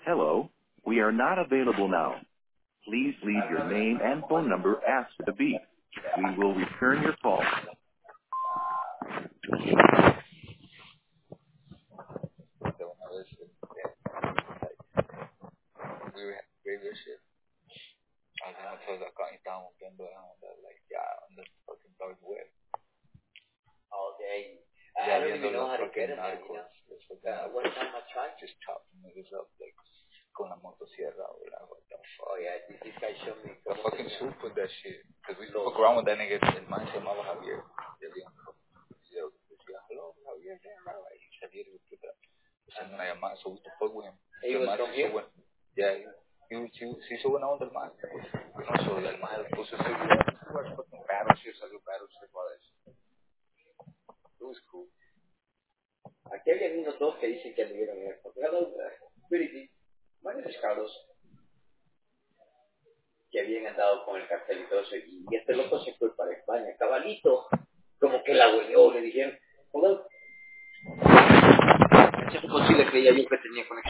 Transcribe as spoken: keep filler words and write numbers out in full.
Hello, we are not available now. Please leave your name and phone number after the beep. We will return your call. De una vez, eh, we were radio shit. I was in hotels acá y estábamos viendo la onda, like, ya, on the fucking dark web. Okay. Ya I don't viendo even know los how to fucking get in there, you narcos. know. Los fucking Uh, one narcos. time I tried. Just chopping niggas up, like, con la motosierra, o la, what the fuck. Oh yeah, this, this guy showed me. The cómo fucking tenía- soup with that shit. Because we used to fuck around with that nigga. El man se llamaba Javier. Y el día, yo decía, hello, Javier, yeah, right, right. Y Javier, we put that. Haciendo una llamada, so we used to fuck with him. He El was man from se here? hizo buen- Yeah, he, he, he, se hizo buena onda el man. You know, so el man le puso seguridad. He was fucking battleship, salió battleship, all that shit. It was cool. Aquí había unos dos que dicen que anduvieron en esto. Hello, good evening. My name is Carlos. Que habían andado con el cartel y todo eso. Y este loco se fue para España. Cabalito, como que la hueleó. Le dijeron, hello. Ese fue posible, creía yo que tenía conexión.